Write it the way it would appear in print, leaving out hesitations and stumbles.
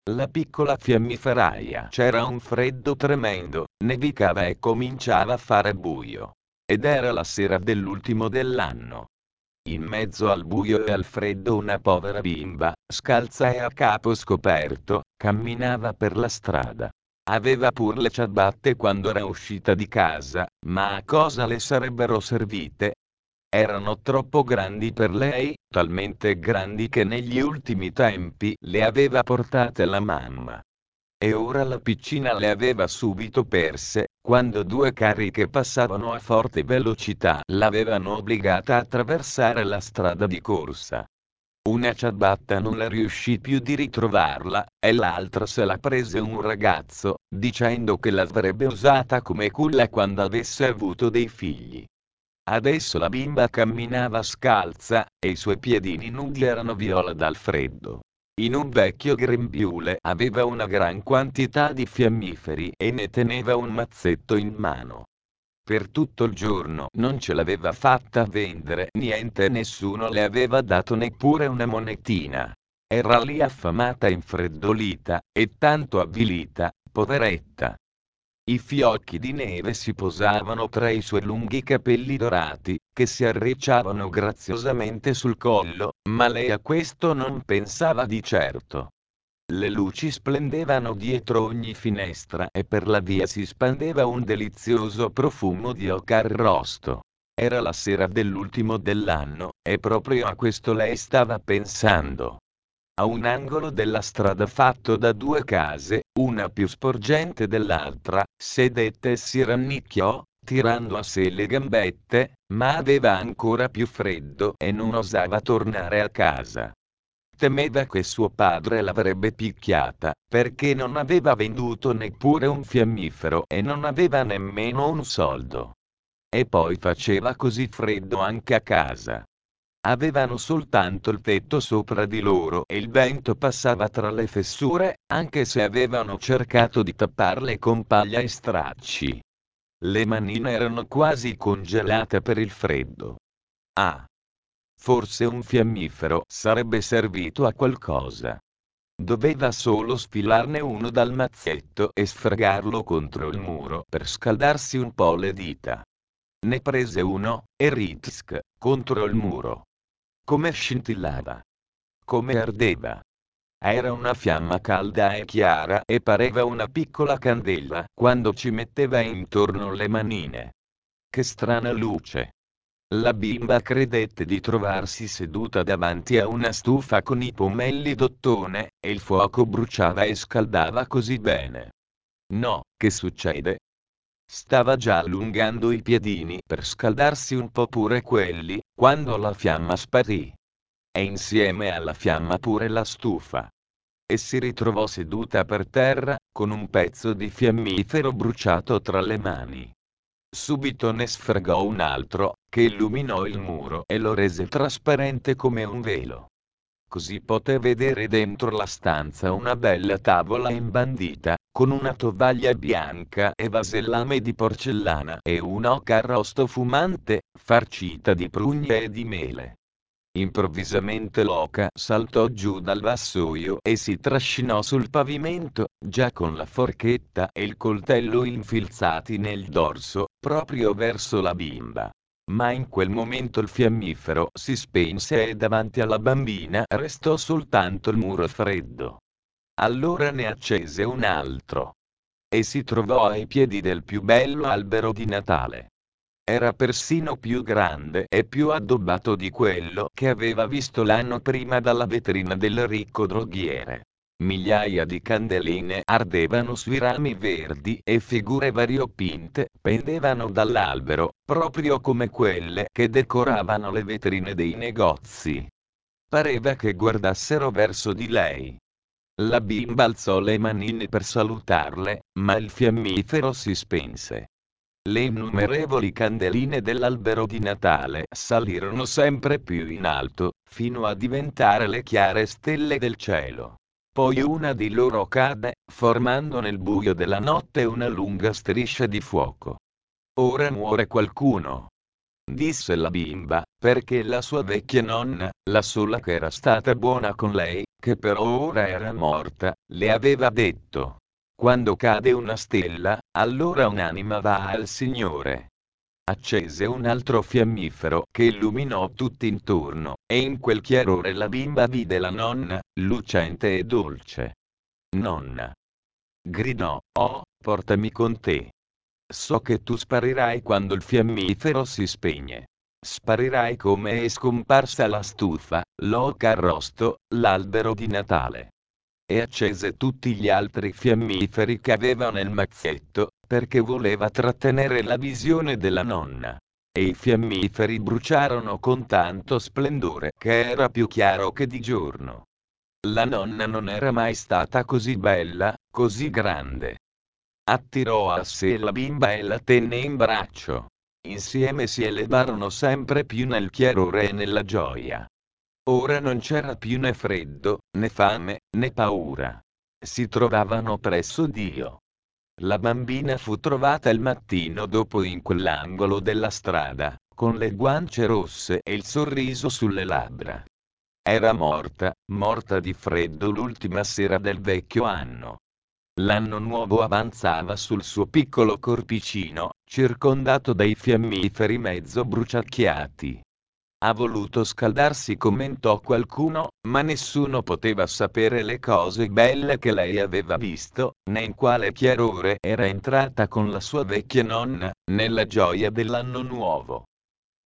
La piccola fiammiferaia. C'era un freddo tremendo, nevicava e cominciava a fare buio. Ed era la sera dell'ultimo dell'anno. In mezzo al buio e al freddo una povera bimba, scalza e a capo scoperto, camminava per la strada. Aveva pur le ciabatte quando era uscita di casa, ma a cosa le sarebbero servite? Erano troppo grandi per lei, talmente grandi che negli ultimi tempi le aveva portate la mamma. E ora la piccina le aveva subito perse, quando due carri che passavano a forte velocità l'avevano obbligata a attraversare la strada di corsa. Una ciabatta non le riuscì più di ritrovarla, e l'altra se la prese un ragazzo, dicendo che l'avrebbe usata come culla quando avesse avuto dei figli. Adesso la bimba camminava scalza, e i suoi piedini nudi erano viola dal freddo. In un vecchio grembiule aveva una gran quantità di fiammiferi e ne teneva un mazzetto in mano. Per tutto il giorno non ce l'aveva fatta vendere niente e nessuno le aveva dato neppure una monetina. Era lì affamata e infreddolita, e tanto avvilita, poveretta. I fiocchi di neve si posavano tra i suoi lunghi capelli dorati, che si arricciavano graziosamente sul collo, ma lei a questo non pensava di certo. Le luci splendevano dietro ogni finestra e per la via si spandeva un delizioso profumo di oca arrosto. Era la sera dell'ultimo dell'anno, e proprio a questo lei stava pensando. A un angolo della strada fatto da due case, una più sporgente dell'altra, sedette e si rannicchiò, tirando a sé le gambette, ma aveva ancora più freddo e non osava tornare a casa. Temeva che suo padre l'avrebbe picchiata, perché non aveva venduto neppure un fiammifero e non aveva nemmeno un soldo. E poi faceva così freddo anche a casa. Avevano soltanto il tetto sopra di loro e il vento passava tra le fessure, anche se avevano cercato di tapparle con paglia e stracci. Le manine erano quasi congelate per il freddo. Ah! Forse un fiammifero sarebbe servito a qualcosa. Doveva solo sfilarne uno dal mazzetto e sfregarlo contro il muro per scaldarsi un po' le dita. Ne prese uno, e ritsk, contro il muro. Come scintillava. Come ardeva. Era una fiamma calda e chiara e pareva una piccola candela quando ci metteva intorno le manine. Che strana luce. La bimba credette di trovarsi seduta davanti a una stufa con i pomelli d'ottone, e il fuoco bruciava e scaldava così bene. No, che succede? Stava già allungando i piedini per scaldarsi un po' pure quelli, quando la fiamma sparì. E insieme alla fiamma pure la stufa. E si ritrovò seduta per terra, con un pezzo di fiammifero bruciato tra le mani. Subito ne sfregò un altro, che illuminò il muro e lo rese trasparente come un velo. Così poté vedere dentro la stanza una bella tavola imbandita, con una tovaglia bianca e vasellame di porcellana e un'oca arrosto fumante, farcita di prugne e di mele. Improvvisamente l'oca saltò giù dal vassoio e si trascinò sul pavimento, già con la forchetta e il coltello infilzati nel dorso, proprio verso la bimba. Ma in quel momento il fiammifero si spense e davanti alla bambina restò soltanto il muro freddo. Allora ne accese un altro. E si trovò ai piedi del più bello albero di Natale. Era persino più grande e più addobbato di quello che aveva visto l'anno prima dalla vetrina del ricco droghiere. Migliaia di candeline ardevano sui rami verdi e figure variopinte pendevano dall'albero, proprio come quelle che decoravano le vetrine dei negozi. Pareva che guardassero verso di lei. La bimba alzò le manine per salutarle, ma il fiammifero si spense. Le innumerevoli candeline dell'albero di Natale salirono sempre più in alto, fino a diventare le chiare stelle del cielo. Poi una di loro cadde, formando nel buio della notte una lunga striscia di fuoco. Ora muore qualcuno, disse la bimba, perché la sua vecchia nonna, la sola che era stata buona con lei, che per ora era morta, le aveva detto: quando cade una stella, allora un'anima va al Signore. Accese un altro fiammifero che illuminò tutt'intorno, e in quel chiarore la bimba vide la nonna, lucente e dolce. Nonna! Gridò, oh, portami con te. So che tu sparirai quando il fiammifero si spegne. Sparirai come è scomparsa la stufa, l'oca arrosto, l'albero di Natale. E accese tutti gli altri fiammiferi che aveva nel mazzetto, perché voleva trattenere la visione della nonna. E i fiammiferi bruciarono con tanto splendore che era più chiaro che di giorno. La nonna non era mai stata così bella, così grande. Attirò a sé la bimba e la tenne in braccio. Insieme si elevarono sempre più nel chiarore e nella gioia. Ora non c'era più né freddo, né fame, né paura. Si trovavano presso Dio. La bambina fu trovata il mattino dopo in quell'angolo della strada, con le guance rosse e il sorriso sulle labbra. Era morta, morta di freddo l'ultima sera del vecchio anno. L'anno nuovo avanzava sul suo piccolo corpicino, circondato dai fiammiferi mezzo bruciacchiati. Ha voluto scaldarsi, commentò qualcuno, ma nessuno poteva sapere le cose belle che lei aveva visto, né in quale chiarore era entrata con la sua vecchia nonna, nella gioia dell'anno nuovo.